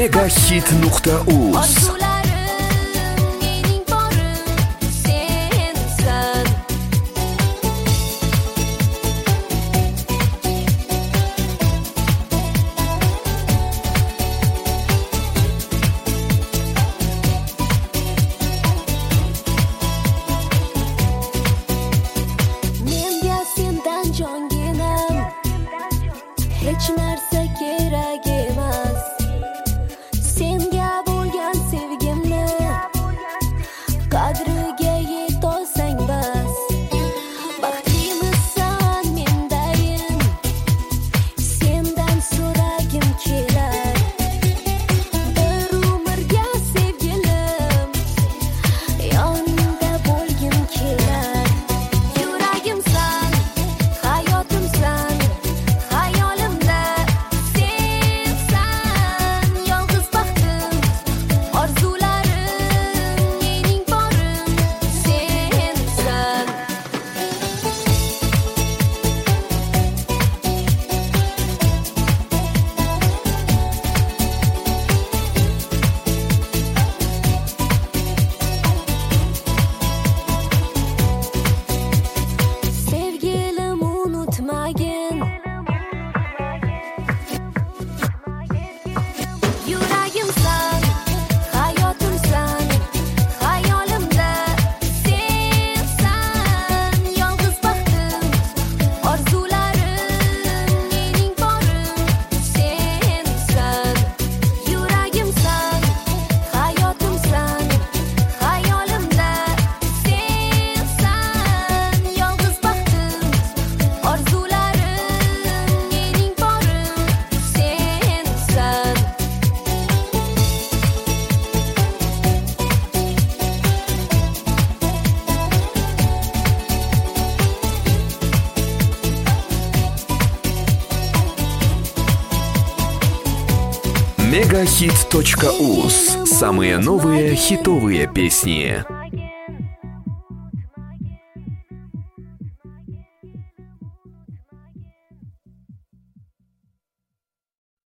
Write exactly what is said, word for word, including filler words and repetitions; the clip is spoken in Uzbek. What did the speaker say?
Megahit nuqta uz. Hech narsa kerak emas. Senga bo'lgan sevgimni qadriga yetolsang bas. Baxtlisan mendayin, sendan so'ragim kelar. Bir umrga sevgilim, yoningda bo'lgim kelar. Yuragimsan, hayotimsan, yuragimsan, hayotimsan, hayolimda sensan. Yolg'iz baxtim, orzularim, mening borim sensan. Yuragimsan, hayotimsan, hayolimda sensan. Yolg'iz baxtim, orzularim, mening borim sensan. Megahit точка уз. Самые новые хитовые песни.